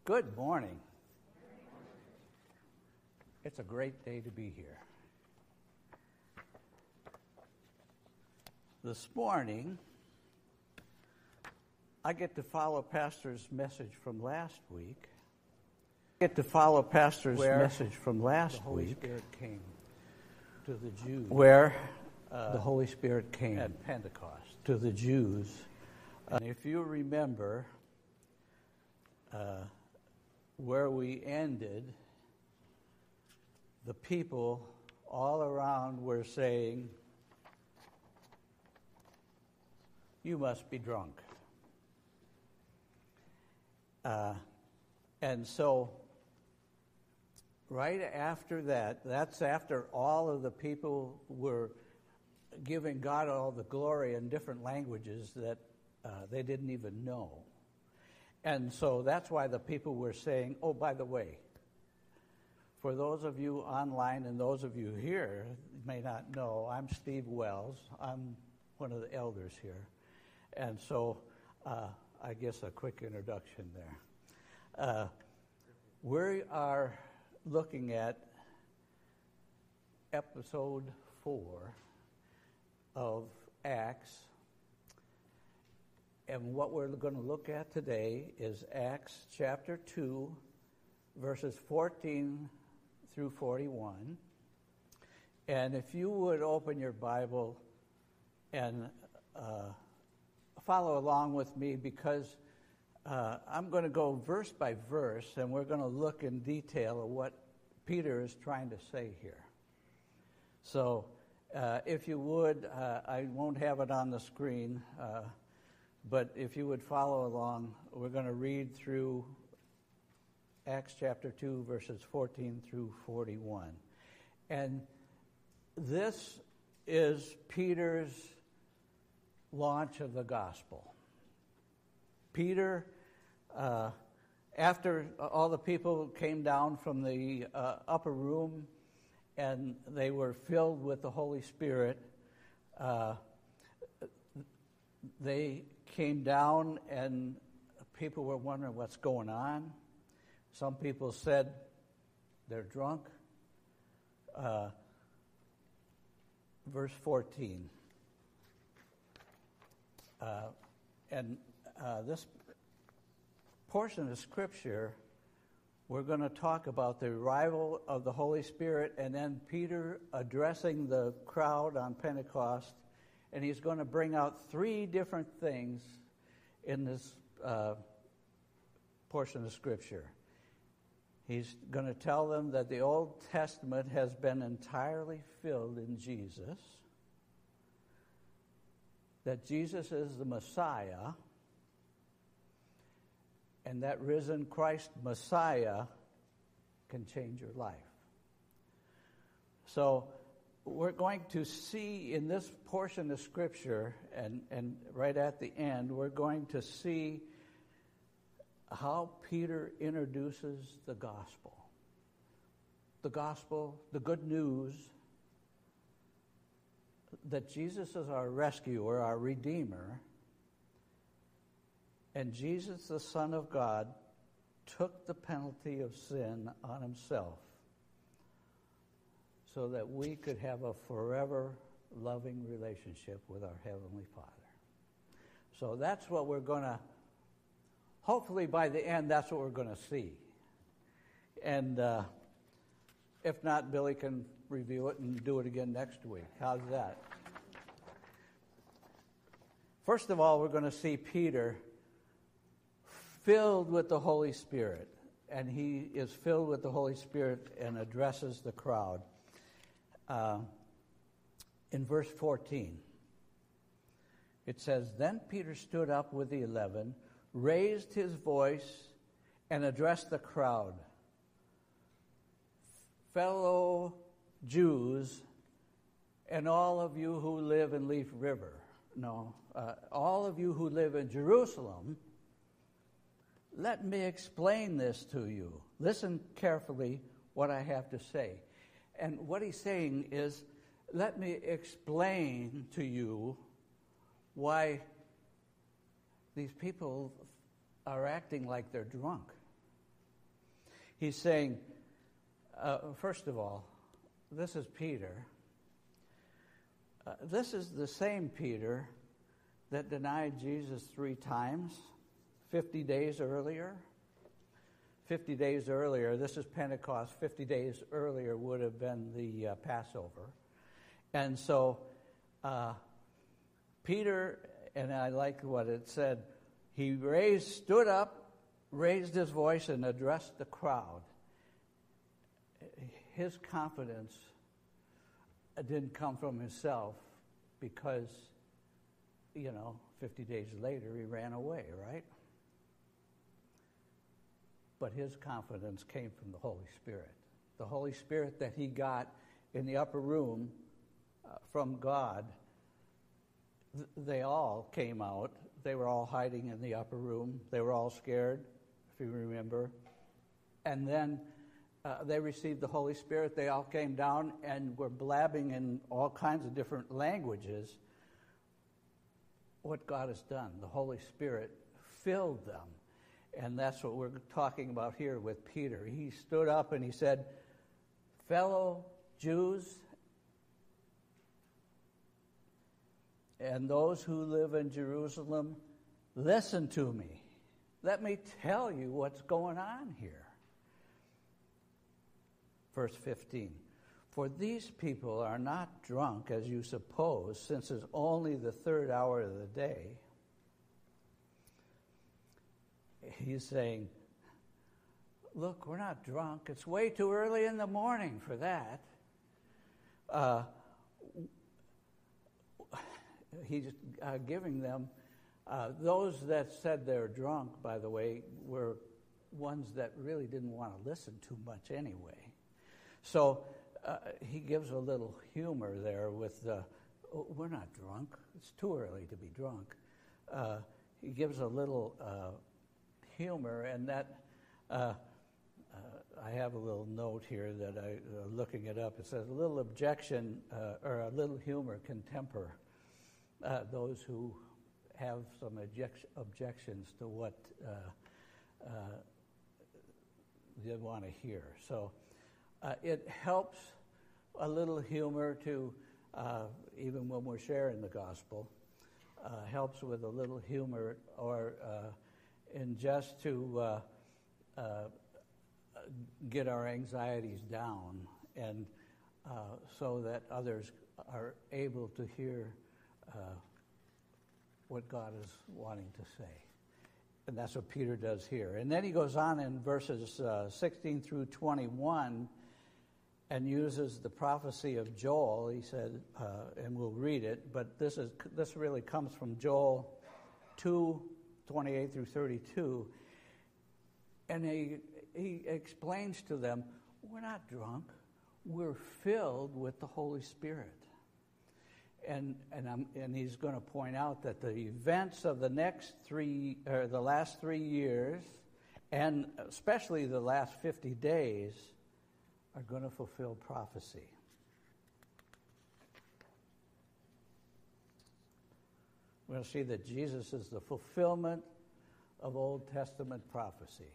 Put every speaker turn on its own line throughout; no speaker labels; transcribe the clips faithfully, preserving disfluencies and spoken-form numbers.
Good morning. It's a great day to be here. This morning, I get to follow Pastor's message from last week. I get to follow Pastor's
where
message from last
the Holy
week.
Spirit came to the Jews.
Where uh,
the Holy Spirit came
at Pentecost
to the Jews.
And if you remember uh, where we ended, the people all around were saying, "You must be drunk." Uh, and so, right after that, that's after all of the people were giving God all the glory in different languages that uh, they didn't even know. And so that's why the people were saying, oh, by the way, for those of you online and those of you here may not know, I'm Steve Wells. I'm one of the elders here. And so uh, I guess a quick introduction there. Uh, we are looking at episode four of Acts. And what we're going to look at today is Acts chapter two, verses fourteen through forty-one. And if you would open your Bible and uh, follow along with me, because uh, I'm going to go verse by verse, and we're going to look in detail at what Peter is trying to say here. So uh, if you would, uh, I won't have it on the screen, uh, but if you would follow along, we're going to read through Acts chapter two, verses fourteen through forty-one. And this is Peter's launch of the gospel. Peter, uh, after all the people came down from the uh, upper room and they were filled with the Holy Spirit, uh, they came down and people were wondering what's going on. Some people said they're drunk. Uh, verse fourteen. Uh, and uh, this portion of Scripture, we're going to talk about the arrival of the Holy Spirit and then Peter addressing the crowd on Pentecost. And he's going to bring out three different things in this uh, portion of Scripture. He's going to tell them that the Old Testament has been entirely filled in Jesus, that Jesus is the Messiah, and that risen Christ Messiah can change your life. So we're going to see in this portion of Scripture, and, and right at the end, we're going to see how Peter introduces the gospel. The gospel, the good news that Jesus is our rescuer, our Redeemer, and Jesus, the Son of God, took the penalty of sin on himself so that we could have a forever loving relationship with our Heavenly Father. So that's what we're going to, hopefully by the end, that's what we're going to see. And uh, if not, Billy can review it and do it again next week. How's that? First of all, we're going to see Peter filled with the Holy Spirit. And he is filled with the Holy Spirit and addresses the crowd. Uh, in verse fourteen, it says, "Then Peter stood up with the eleven, raised his voice, and addressed the crowd. 'Fellow Jews, and all of you who live in Leaf River,' no, uh, all of you who live in Jerusalem, let me explain this to you. Listen carefully what I have to say." And what he's saying is, let me explain to you why these people are acting like they're drunk. He's saying, uh, first of all, this is Peter. Uh, this is the same Peter that denied Jesus three times, fifty days earlier. fifty days earlier, this is Pentecost, fifty days earlier would have been the uh, Passover. And so uh, Peter, and I like what it said, he raised, stood up, raised his voice, and addressed the crowd. His confidence didn't come from himself because, you know, fifty days later he ran away, right? But his confidence came from the Holy Spirit. The Holy Spirit that he got in the upper room uh, from God, th- they all came out. They were all hiding in the upper room. They were all scared, if you remember. And then uh, they received the Holy Spirit. They all came down and were blabbing in all kinds of different languages what God has done. The Holy Spirit filled them. And that's what we're talking about here with Peter. He stood up and he said, fellow Jews and those who live in Jerusalem, listen to me. Let me tell you what's going on here. Verse fifteen. For these people are not drunk, as you suppose, since it's only the third hour of the day. He's saying, look, we're not drunk. It's way too early in the morning for that. Uh, he's uh, giving them, uh, those that said they're drunk, by the way, were ones that really didn't want to listen too much anyway. So uh, he gives a little humor there with, uh, oh, we're not drunk. It's too early to be drunk. Uh, he gives a little uh, humor, and that uh, uh, I have a little note here that I uh, looking it up. It says a little objection uh, or a little humor can temper uh, those who have some object- objections to what uh, uh, they want to hear. So uh, it helps a little humor to uh, even when we're sharing the gospel uh, helps with a little humor or. Uh, And just to uh, uh, get our anxieties down, and uh, so that others are able to hear uh, what God is wanting to say. And that's what Peter does here. And then he goes on in verses uh, sixteen through twenty-one and uses the prophecy of Joel. He said, uh, and we'll read it, but this is this really comes from Joel two, twenty-eight through thirty-two, and he he explains to them, we're not drunk, we're filled with the Holy Spirit. And and I'm, and he's going to point out that the events of the next three, or the last three years, and especially the last fifty days, are going to fulfill prophecy. We're going to see that Jesus is the fulfillment of Old Testament prophecy.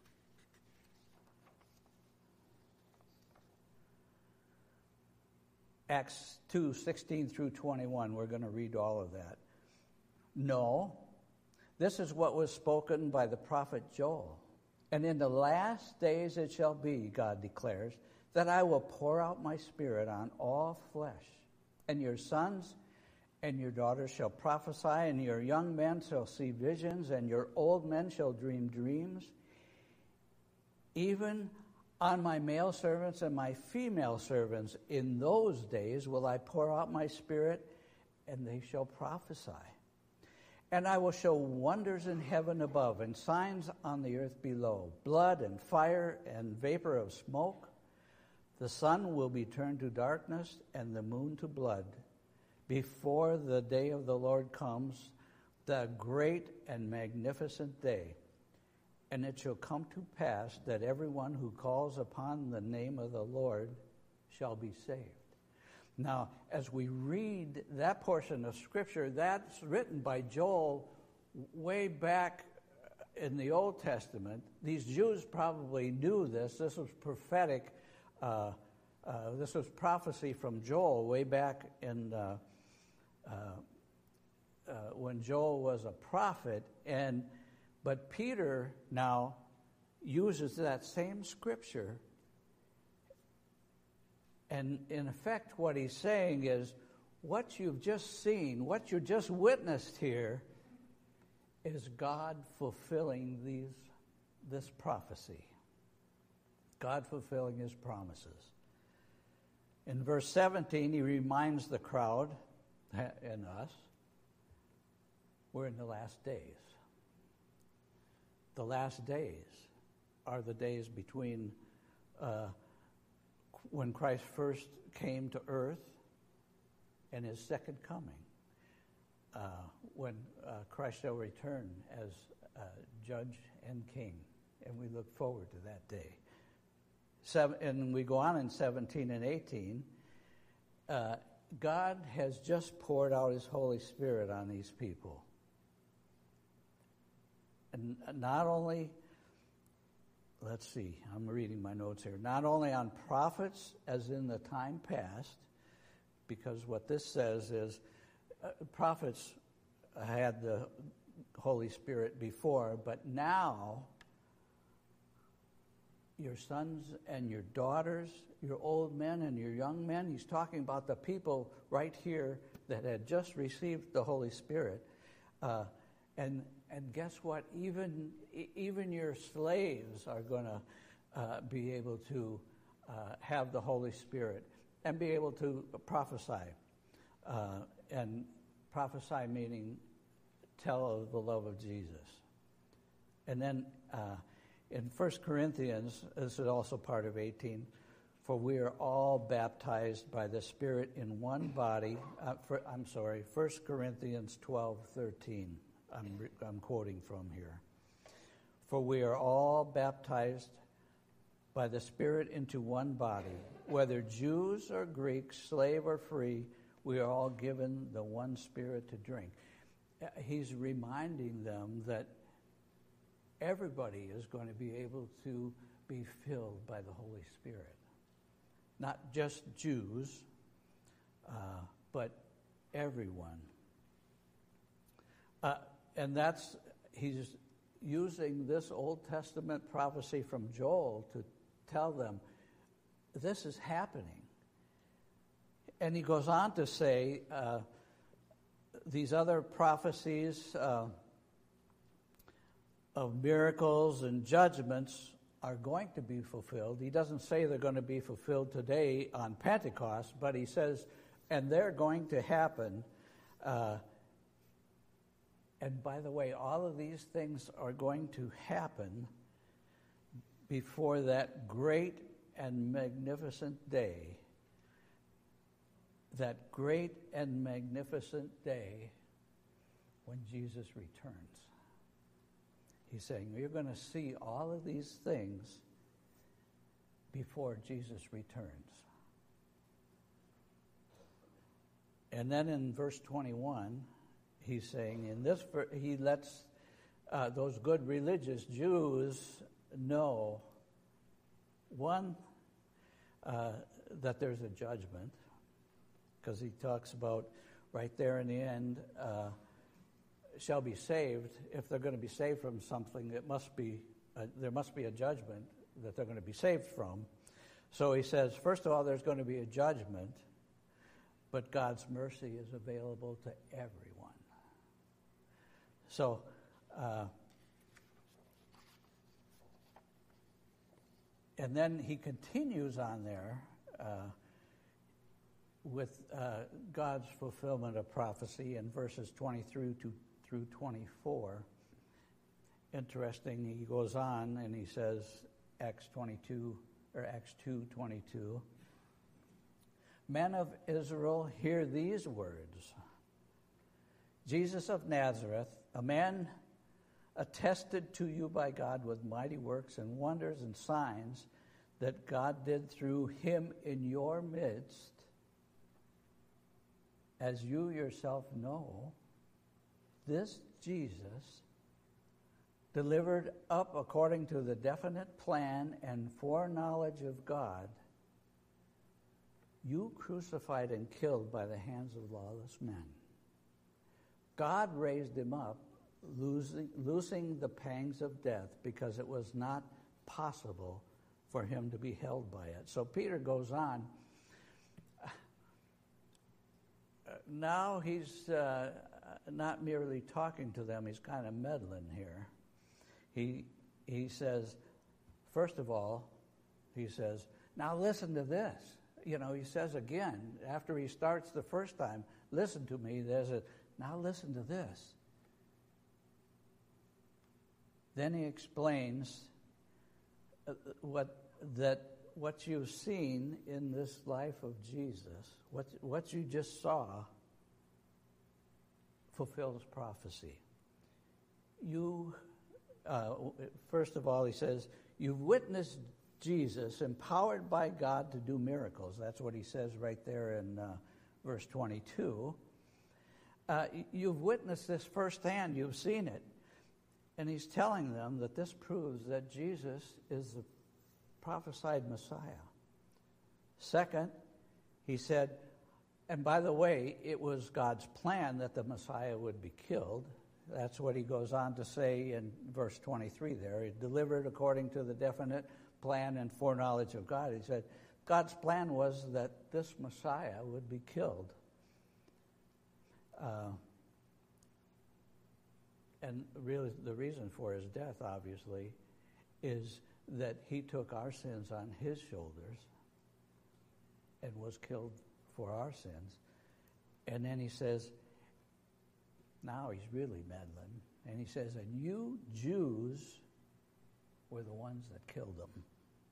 Acts two, sixteen through twenty-one, we're going to read all of that. No, this is what was spoken by the prophet Joel. And in the last days it shall be, God declares, that I will pour out my Spirit on all flesh, and your sons and your daughters shall prophesy, and your young men shall see visions, and your old men shall dream dreams. Even on my male servants and my female servants in those days will I pour out my Spirit, and they shall prophesy. And I will show wonders in heaven above and signs on the earth below, blood and fire and vapor of smoke. The sun will be turned to darkness and the moon to blood before the day of the Lord comes, the great and magnificent day. And it shall come to pass that everyone who calls upon the name of the Lord shall be saved. Now, as we read that portion of Scripture, that's written by Joel way back in the Old Testament, these Jews probably knew this. This was prophetic. Uh, uh, this was prophecy from Joel way back in uh, uh, uh, when Joel was a prophet. And but Peter now uses that same scripture. And in effect, what he's saying is, what you've just seen, what you just witnessed here, is God fulfilling these, this prophecy. God fulfilling his promises. In verse seventeen, he reminds the crowd and us, we're in the last days. The last days are the days between uh, when Christ first came to earth and his second coming, uh, when uh, Christ shall return as uh, judge and king, and we look forward to that day. Seven, and we go on in seventeen and eighteen. Uh, God has just poured out his Holy Spirit on these people. And not only, let's see, I'm reading my notes here, not only on prophets as in the time past, because what this says is uh, prophets had the Holy Spirit before, but now your sons and your daughters, your old men and your young men, he's talking about the people right here that had just received the Holy Spirit. Uh, and and guess what? Even even your slaves are going to uh, be able to uh, have the Holy Spirit and be able to prophesy. Uh, and prophesy meaning tell of the love of Jesus. And then uh, in First Corinthians, this is also part of eighteen, for we are all baptized by the Spirit in one body. Uh, for, I'm sorry, First Corinthians twelve thirteen. I'm, re- I'm quoting from here. For we are all baptized by the Spirit into one body, whether Jews or Greeks, slave or free, we are all given the one Spirit to drink. He's reminding them that everybody is going to be able to be filled by the Holy Spirit. Not just Jews, uh, but everyone. Uh, and that's, he's using this Old Testament prophecy from Joel to tell them, this is happening. And he goes on to say, uh, these other prophecies uh, of miracles and judgments are going to be fulfilled. He doesn't say they're going to be fulfilled today on Pentecost, but he says, and they're going to happen. Uh, and by the way, all of these things are going to happen before that great and magnificent day. That great and magnificent day when Jesus returns. He's saying, you're going to see all of these things before Jesus returns. And then in verse twenty-one, he's saying, in this, he lets uh, those good religious Jews know, one, uh, that there's a judgment, because he talks about right there in the end, uh, shall be saved. If they're going to be saved from something, it must be uh, there must be a judgment that they're going to be saved from. So he says, first of all, there's going to be a judgment, but God's mercy is available to everyone. So, uh, and then he continues on there uh, with uh, God's fulfillment of prophecy in verses twenty-three to through twenty-four. Interesting, he goes on and he says, Acts twenty-two, or Acts two twenty-two, men of Israel, hear these words. Jesus of Nazareth, a man attested to you by God with mighty works and wonders and signs that God did through him in your midst, as you yourself know, this Jesus delivered up according to the definite plan and foreknowledge of God, you crucified and killed by the hands of lawless men. God raised him up, losing, loosing the pangs of death, because it was not possible for him to be held by it. So Peter goes on. Now he's uh, not merely talking to them, he's kind of meddling here. He, he says, first of all, he says, now listen to this. You know, he says again, after he starts the first time, listen to me, there's a, now listen to this. Then he explains uh, what that what you've seen in this life of Jesus, what what you just saw, fulfills prophecy. You, uh, first of all, he says, you've witnessed Jesus empowered by God to do miracles. That's what he says right there in uh, verse twenty-two. Uh, you've witnessed this firsthand. You've seen it. And he's telling them that this proves that Jesus is the prophesied Messiah. Second, he said, and by the way, it was God's plan that the Messiah would be killed. That's what he goes on to say in verse twenty-three there. He delivered according to the definite plan and foreknowledge of God. He said, God's plan was that this Messiah would be killed. Uh, and really the reason for his death, obviously, is that he took our sins on his shoulders and was killed for our sins. And then he says, now he's really meddling. And he says, and you Jews were the ones that killed him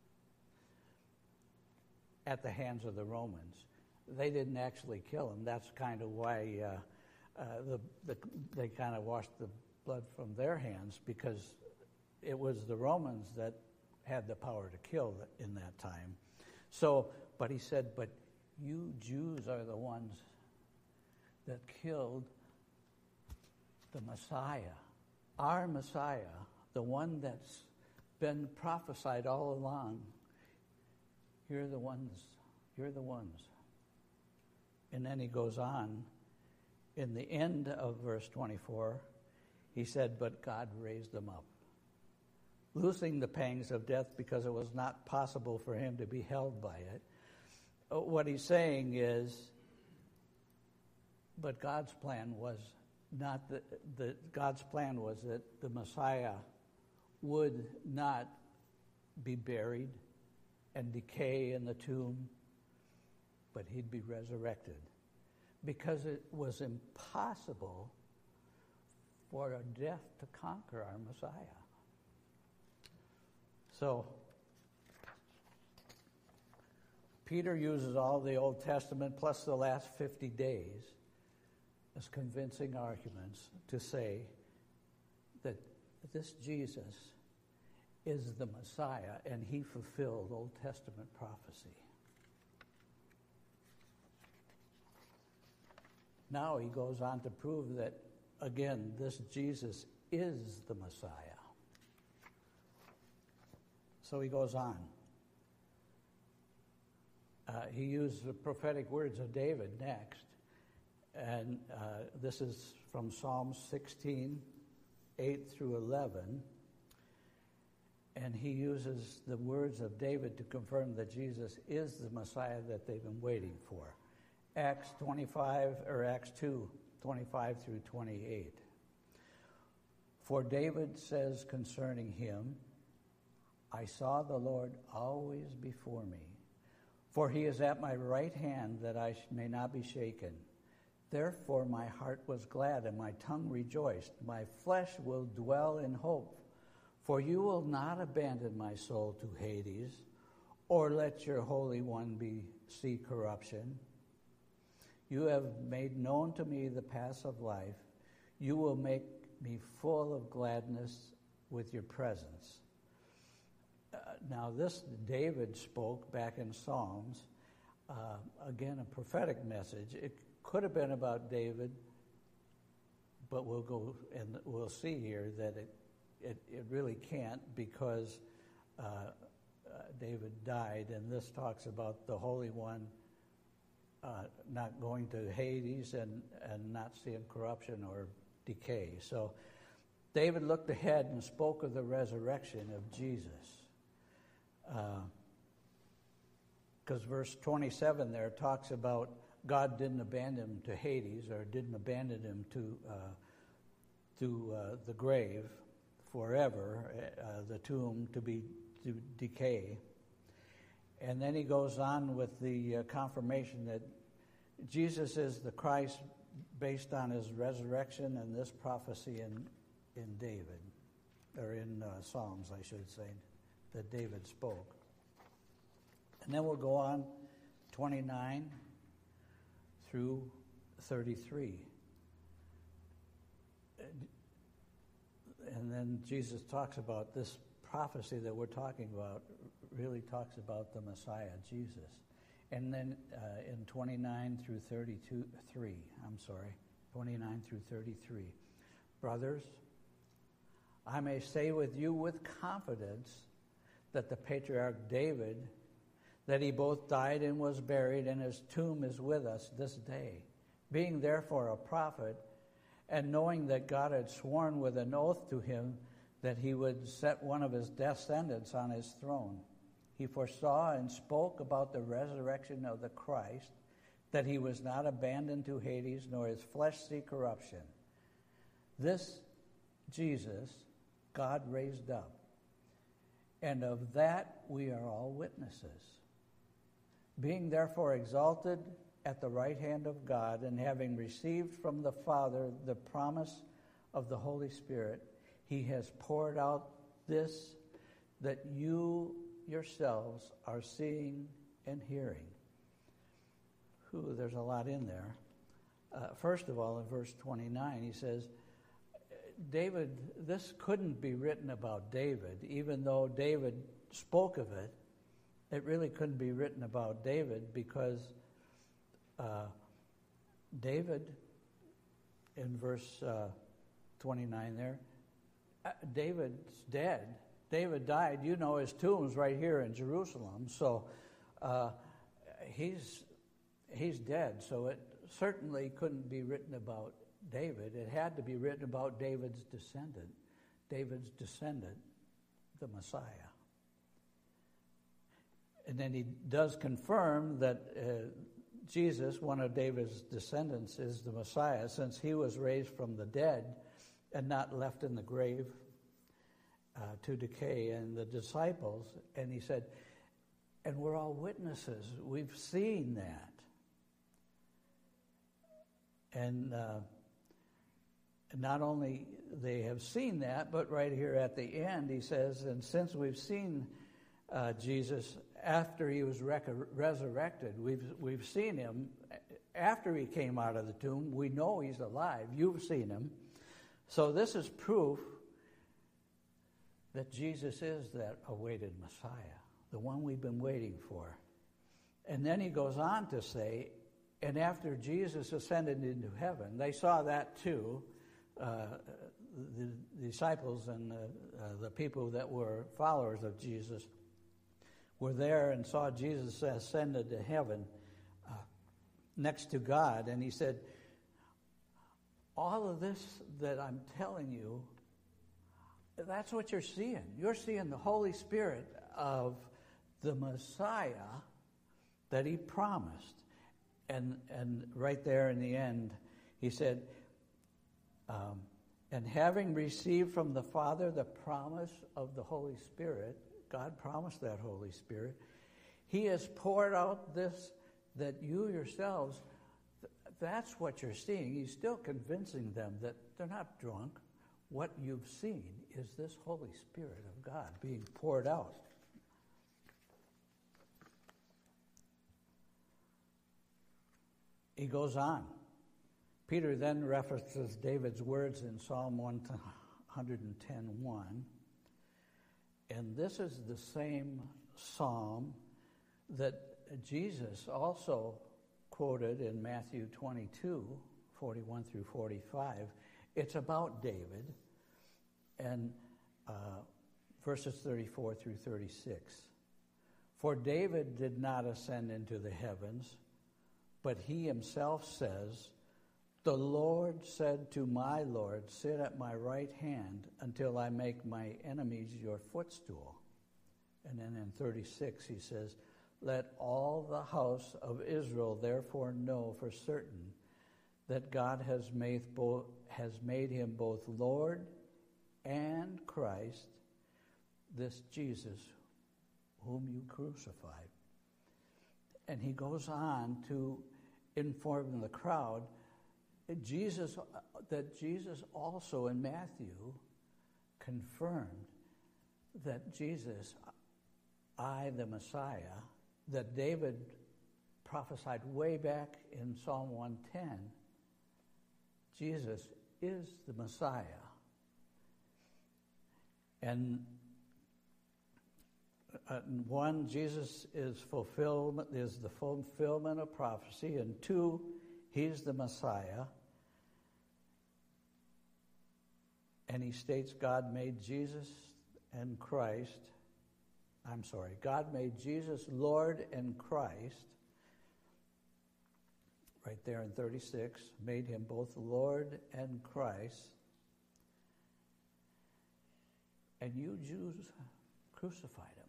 at the hands of the Romans. They didn't actually kill him. That's kind of why uh, uh, the, the, they kind of washed the blood from their hands, because it was the Romans that had the power to kill in that time. So, but he said, but you Jews are the ones that killed the Messiah, our Messiah, the one that's been prophesied all along. You're the ones, you're the ones. And then he goes on, in the end of verse twenty-four, he said, but God raised them up, loosing the pangs of death because it was not possible for him to be held by it. What he's saying is, but God's plan was not that, the, God's plan was that the Messiah would not be buried and decay in the tomb, but he'd be resurrected, because it was impossible for a death to conquer our Messiah. So, Peter uses all the Old Testament plus the last fifty days as convincing arguments to say that this Jesus is the Messiah and he fulfilled Old Testament prophecy. Now he goes on to prove that, again, this Jesus is the Messiah. So he goes on. Uh, he used the prophetic words of David next. And uh, this is from Psalm sixteen, eight through eleven. And he uses the words of David to confirm that Jesus is the Messiah that they've been waiting for. Acts twenty-five, or Acts two, twenty-five through twenty-eight. For David says concerning him, I saw the Lord always before me, for he is at my right hand that I may not be shaken. Therefore my heart was glad and my tongue rejoiced. My flesh will dwell in hope, for you will not abandon my soul to Hades, or let your Holy One be see corruption. You have made known to me the paths of life. You will make me full of gladness with your presence. Uh, now this David spoke back in Psalms, uh, again a prophetic message. It could have been about David, but we'll go and we'll see here that it it, it really can't, because uh, uh, David died, and this talks about the Holy One uh, not going to Hades and, and not seeing corruption or decay. So David looked ahead and spoke of the resurrection of Jesus. Because uh, verse twenty-seven there talks about God didn't abandon him to Hades, or didn't abandon him to uh, to uh, the grave forever, uh, the tomb to be to decay. And then he goes on with the uh, confirmation that Jesus is the Christ based on his resurrection and this prophecy in in David, or in uh, Psalms, I should say, that David spoke. And then we'll go on twenty-nine through thirty-three. And then Jesus talks about this prophecy that we're talking about, really talks about the Messiah, Jesus. And then uh, in twenty-nine through thirty-two, three, I'm sorry, twenty-nine through thirty-three. Brothers, I may say with you with confidence that the patriarch David, that he both died and was buried, and his tomb is with us this day. Being therefore a prophet, and knowing that God had sworn with an oath to him that he would set one of his descendants on his throne, he foresaw and spoke about the resurrection of the Christ, that he was not abandoned to Hades, nor his flesh see corruption. This Jesus God raised up, and of that we are all witnesses. Being therefore exalted at the right hand of God, and having received from the Father the promise of the Holy Spirit, he has poured out this that you yourselves are seeing and hearing. Whew, there's a lot in there. Uh, first of all, in verse twenty-nine, he says, David, this couldn't be written about David, even though David spoke of it. It really couldn't be written about David, because uh, David, in verse uh, twenty-nine there, uh, David's dead. David died. You know, his tomb's right here in Jerusalem, so uh, he's he's dead. So it certainly couldn't be written about David. It had to be written about David's descendant, David's descendant, the Messiah. And then he does confirm that uh, Jesus, one of David's descendants, is the Messiah, since he was raised from the dead and not left in the grave uh, to decay. And the disciples, and he said, and we're all witnesses. We've seen that. And uh, not only they have seen that, but right here at the end, he says, and since we've seen uh, Jesus after he was rec- resurrected, we've we've seen him after he came out of the tomb. We know he's alive. You've seen him. So this is proof that Jesus is that awaited Messiah, the one we've been waiting for. And then he goes on to say, and after Jesus ascended into heaven, they saw that too. Uh, the, the disciples and the, uh, the people that were followers of Jesus were there and saw Jesus ascended to heaven uh, next to God. And he said, all of this that I'm telling you, that's what you're seeing. You're seeing the Holy Spirit of the Messiah that he promised. And and right there in the end, he said, um, and having received from the Father the promise of the Holy Spirit, God promised that Holy Spirit, he has poured out this that you yourselves, th- that's what you're seeing. He's still convincing them that they're not drunk. What you've seen is this Holy Spirit of God being poured out. He goes on. Peter then references David's words in Psalm one ten one. And this is the same psalm that Jesus also quoted in Matthew twenty-two, forty-one through forty-five. It's about David. And uh, verses thirty-four through thirty-six. For David did not ascend into the heavens, but he himself says, the Lord said to my Lord, sit at my right hand until I make my enemies your footstool. And then in thirty-six he says, let all the house of Israel therefore know for certain that God has made, both, has made him both Lord and Christ, this Jesus whom you crucified. And he goes on to inform the crowd that Jesus, that Jesus also in Matthew confirmed that Jesus, I the Messiah, that David prophesied way back in Psalm one ten, Jesus is the Messiah. And uh, one, Jesus is fulfillment is the fulfillment of prophecy, and two, he's the Messiah. And he states God made Jesus and Christ, I'm sorry, God made Jesus Lord and Christ, right there in thirty-six, made him both Lord and Christ. And you Jews crucified him.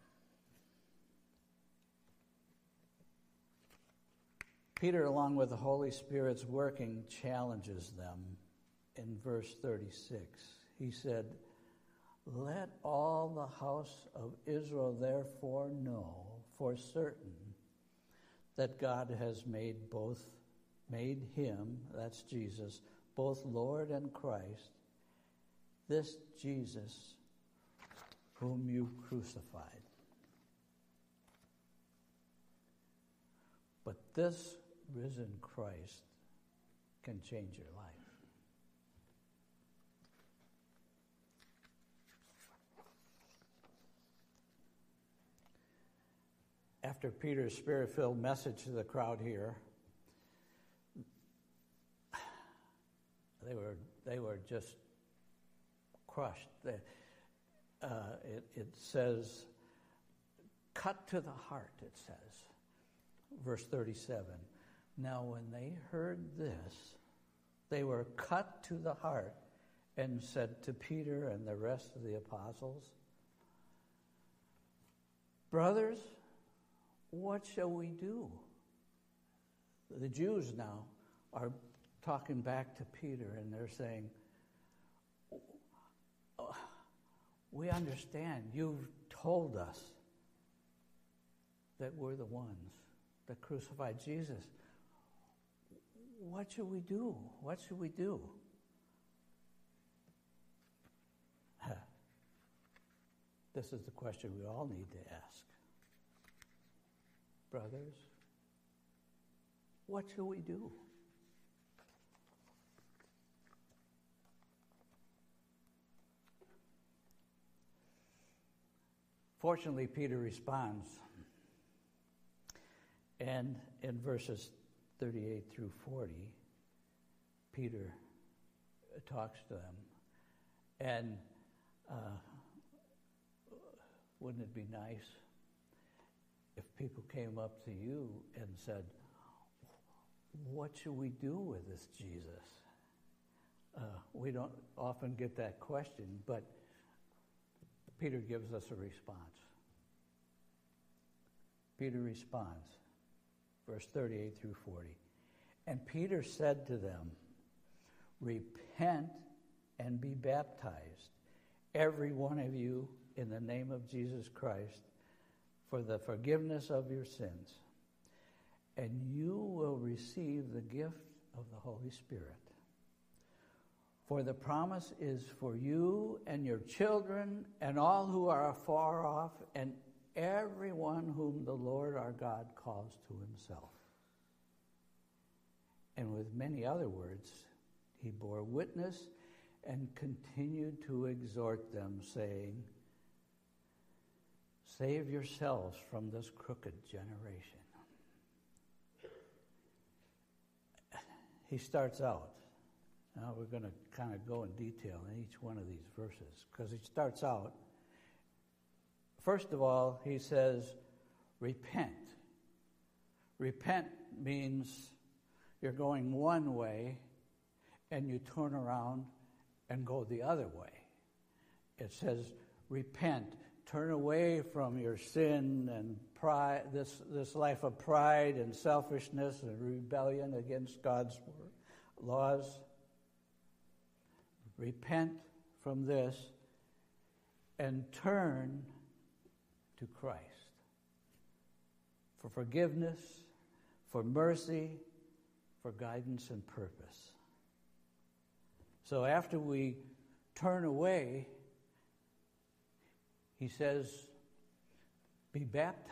Peter, along with the Holy Spirit's working, challenges them in verse thirty-six. He said, let all the house of Israel therefore know for certain that God has made both, made him, that's Jesus, both Lord and Christ, this Jesus whom you crucified. But this risen Christ can change your life. After Peter's spirit-filled message to the crowd here, they were they were just crushed. They, uh, it, it says, cut to the heart, it says. Verse thirty-seven. Now when they heard this, they were cut to the heart and said to Peter and the rest of the apostles, brothers, what shall we do? The Jews now are talking back to Peter and they're saying, we understand you've told us that we're the ones that crucified Jesus. What should we do? What should we do? This is the question we all need to ask. Brothers, what shall we do? Fortunately, Peter responds. And in verses thirty-eight through forty, Peter talks to them. And uh, wouldn't it be nice if people came up to you and said, what should we do with this Jesus? Uh, we don't often get that question, but Peter gives us a response. Peter responds, verse thirty-eight through forty. And Peter said to them, repent and be baptized, every one of you, in the name of Jesus Christ, for the forgiveness of your sins, and you will receive the gift of the Holy Spirit. For the promise is for you and your children and all who are afar off and everyone whom the Lord our God calls to himself. And with many other words, he bore witness and continued to exhort them, saying, save yourselves from this crooked generation. He starts out, Now we're going to kind of go in detail in each one of these verses because he starts out, first of all, he says, repent. Repent means you're going one way and you turn around and go the other way. It says, repent. Turn away from your sin and pride, this, this life of pride and selfishness and rebellion against God's laws. Repent from this and turn to Christ for forgiveness, for mercy, for guidance and purpose. So after we turn away, he says, be baptized.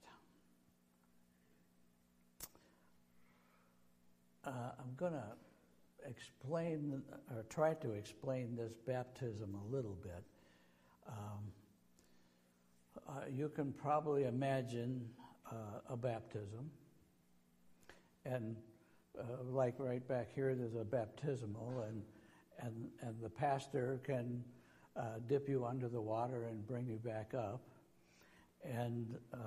Uh, I'm going to explain, or try to explain this baptism a little bit. Um, uh, you can probably imagine uh, a baptism. And uh, like right back here, there's a baptismal, and and and the pastor can uh, dip you under the water and bring you back up, and uh,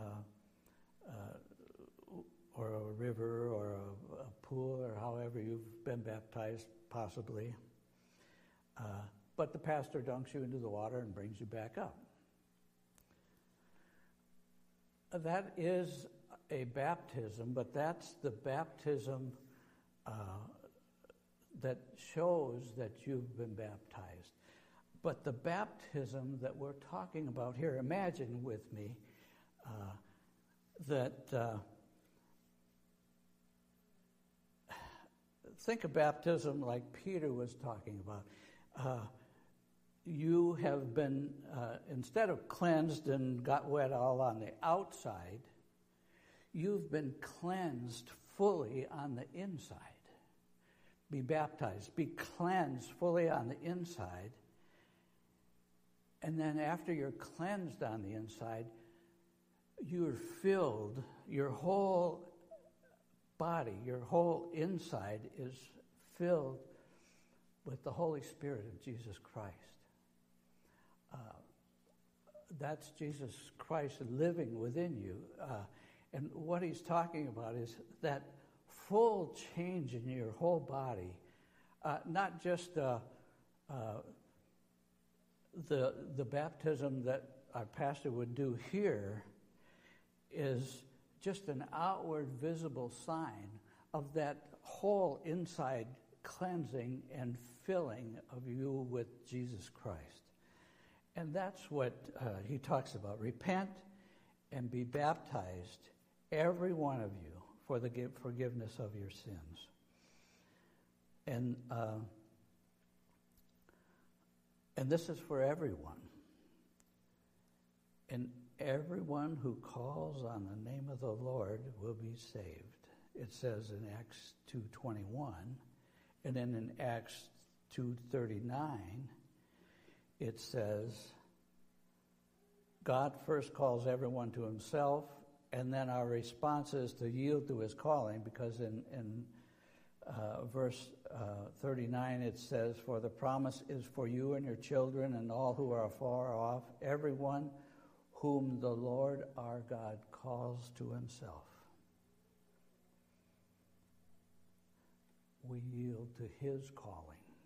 uh, or a river or a, a pool or however you've been baptized, possibly. Uh, but the pastor dunks you into the water and brings you back up. That is a baptism, but that's the baptism uh, that shows that you've been baptized. But the baptism that we're talking about here, imagine with me uh, that, uh, think of baptism like Peter was talking about. Uh, you have been, uh, instead of cleansed and got wet all on the outside, you've been cleansed fully on the inside. Be baptized. Be cleansed fully on the inside. And then after you're cleansed on the inside, you're filled, your whole body, your whole inside is filled with the Holy Spirit of Jesus Christ. Uh, that's Jesus Christ living within you. Uh, and what he's talking about is that full change in your whole body, uh, not just uh, uh, the the baptism that our pastor would do here is just an outward visible sign of that whole inside cleansing and filling of you with Jesus Christ. And that's what uh, he talks about. Repent and be baptized, every one of you, for the forgiveness of your sins. And uh, and this is for everyone. And everyone who calls on the name of the Lord will be saved. It says in Acts two twenty-one, and then in Acts two thirty-nine, it says, God first calls everyone to himself, and then our response is to yield to his calling, because in, in uh, verse uh, thirty-nine it says, for the promise is for you and your children and all who are far off, everyone whom the Lord our God calls to himself. We yield to his calling.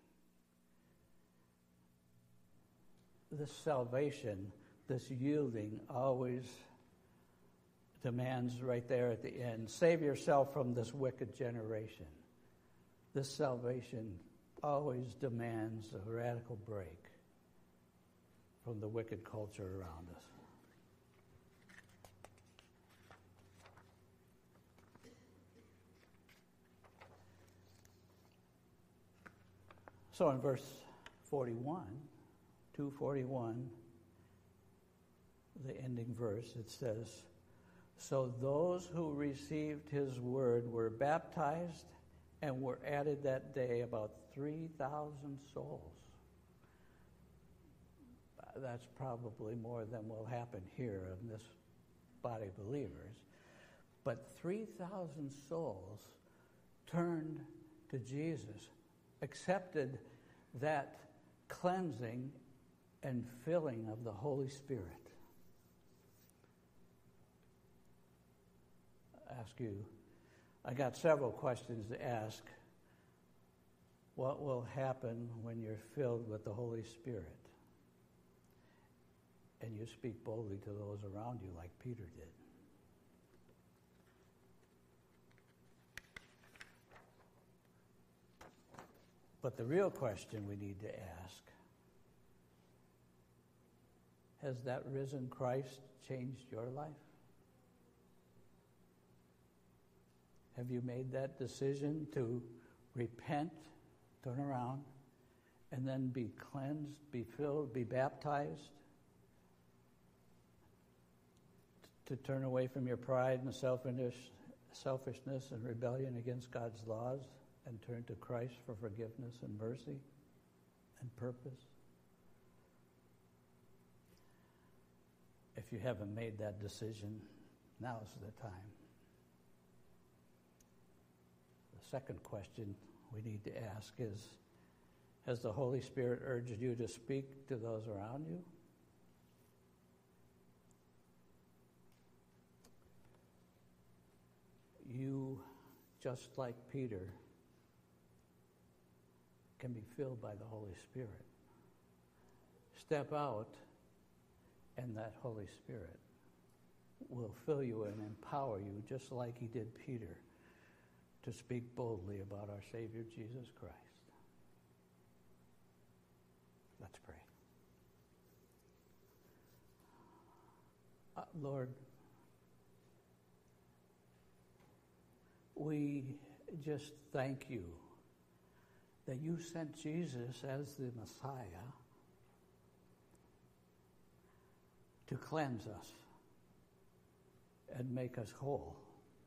This salvation, this yielding, always demands right there at the end, save yourself from this wicked generation. This salvation always demands a radical break from the wicked culture around us. So in verse forty-one, two forty-one, the ending verse, it says, so those who received his word were baptized, and were added that day about three thousand souls. That's probably more than will happen here in this body of believers. But three thousand souls turned to Jesus accepted that cleansing and filling of the Holy Spirit. I ask you, I got several questions to ask. What will happen when you're filled with the Holy Spirit? And you speak boldly to those around you like Peter did. But the real question we need to ask, has that risen Christ changed your life? Have you made that decision to repent, turn around, and then be cleansed, be filled, be baptized? To turn away from your pride and selfishness and rebellion against God's laws and turn to Christ for forgiveness and mercy and purpose? If you haven't made that decision, now's the time. The second question we need to ask is, has the Holy Spirit urged you to speak to those around you? You, just like Peter, can be filled by the Holy Spirit. Step out, and that Holy Spirit will fill you and empower you, just like he did Peter, to speak boldly about our Savior, Jesus Christ. Let's pray. Uh, Lord, we just thank you that you sent Jesus as the Messiah to cleanse us and make us whole.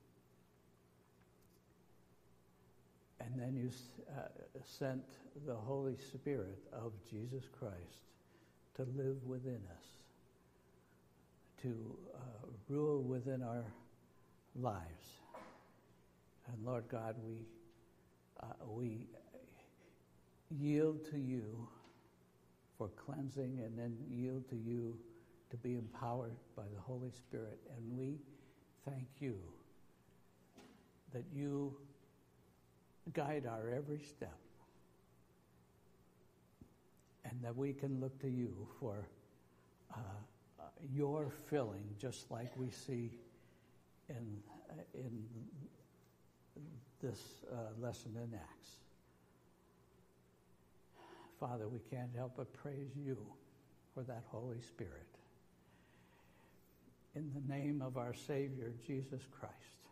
And then you uh, sent the Holy Spirit of Jesus Christ to live within us, to uh, rule within our lives. And Lord God, we uh, we yield to you for cleansing, and then yield to you to be empowered by the Holy Spirit. And we thank you that you guide our every step, and that we can look to you for uh, uh, your filling, just like we see in uh, in this uh, lesson in Acts. Father, we can't help but praise you for that Holy Spirit. In the name of our Savior, Jesus Christ.